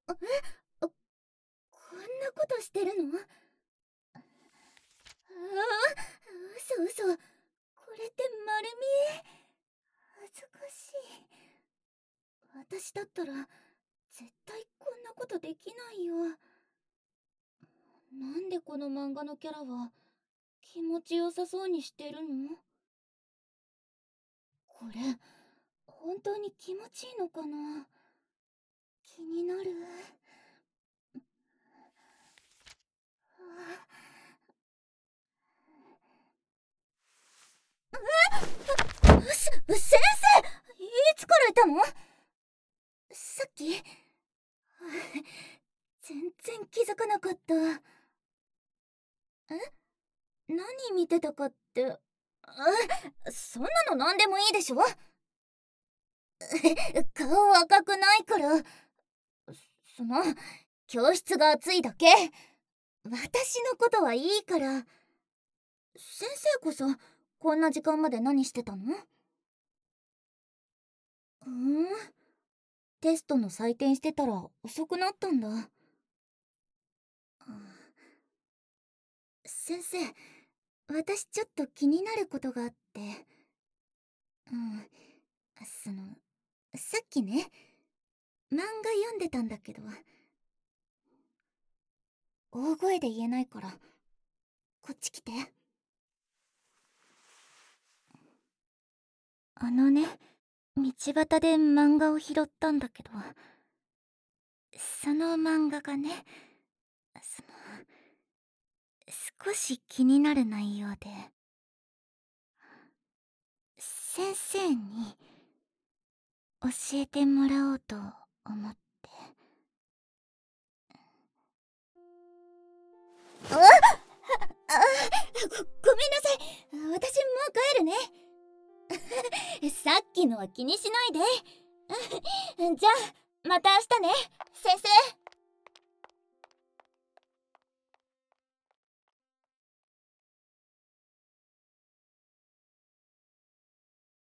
こんなことしてるの？嘘。これって丸見え。恥ずかしい。私だったら絶対こんなことできないよ。なんでこの漫画のキャラは気持ちよさそうにしてるの？これ本当に気持ちいいのかな？気になる。先生、いつからいたの？さっき全然気づかなかった。何見てたかって。そんなの何でもいいでしょ。顔赤くないから。その教室が暑いだけ。私のことはいいから。先生こそこんな時間まで何してたの？テストの採点してたら遅くなったんだ。先生、私ちょっと気になることがあって。そのさっきね、漫画読んでたんだけど、大声で言えないからこっち来て。道端で漫画を拾ったんだけど、その漫画がね、その少し気になる内容で、先生に教えてもらおうと思って。ごめんなさい。私もう帰るね。さっきのは気にしないで。じゃあまた明日ね、先生。